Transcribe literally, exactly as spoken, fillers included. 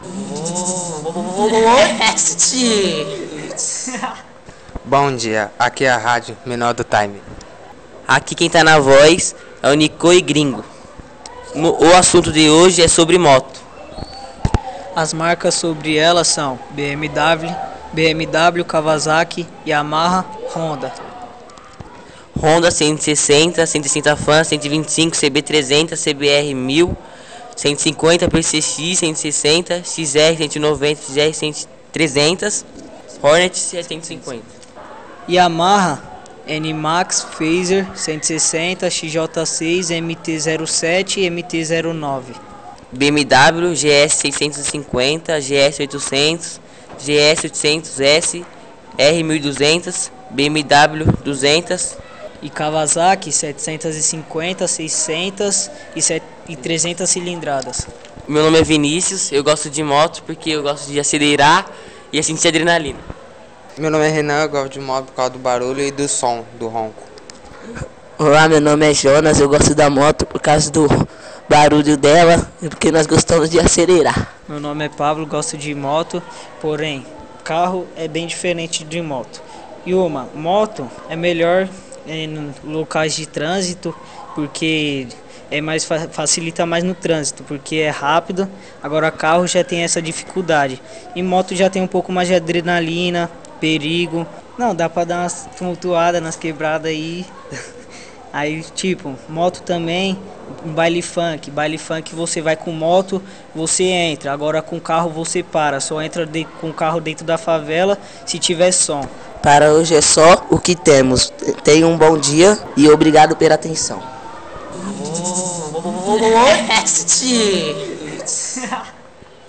Bom dia, aqui é a rádio Menor do Time. Aqui quem tá na voz é o Nico e Gringo. No- o assunto de hoje é sobre moto. As marcas sobre ela são B M W, B M W, Kawasaki, Yamaha, Honda. Honda cento e sessenta, cento e sessenta Fan, cento e vinte e cinco, C B trezentos, C B R mil, cento e cinquenta, P C X cento e sessenta, X R cento e noventa, X R trezentos, Hornet setecentos e cinquenta. Yamaha, N-Max, Phaser, cento e sessenta, X J seis, M T zero sete e M T zero nove. B M W G S seiscentos e cinquenta, G S oitocentos, G S oitocentos S, R mil e duzentos, B M W duzentos. E Kawasaki, setecentos e cinquenta, seiscentos e, set- e trezentas cilindradas. Meu nome é Vinícius, eu gosto de moto porque eu gosto de acelerar e sentir adrenalina. Meu nome é Renan, eu gosto de moto por causa do barulho e do som, do ronco. Olá, meu nome é Jonas, eu gosto da moto por causa do barulho dela e porque nós gostamos de acelerar. Meu nome é Pablo, gosto de moto, porém, carro é bem diferente de moto. E uma, moto é melhor em locais de trânsito, porque é mais fa- facilita mais no trânsito, porque é rápido. Agora carro já tem essa dificuldade. E moto já tem um pouco mais de adrenalina, perigo. Não, dá pra dar umas tumultuadas nas quebradas aí. Aí, tipo, moto também, um baile funk. Baile funk você vai com moto, você entra. Agora com carro você para. Só entra de- com o carro dentro da favela se tiver som. Para hoje é só o que temos. Tenha um bom dia e obrigado pela atenção. Oh,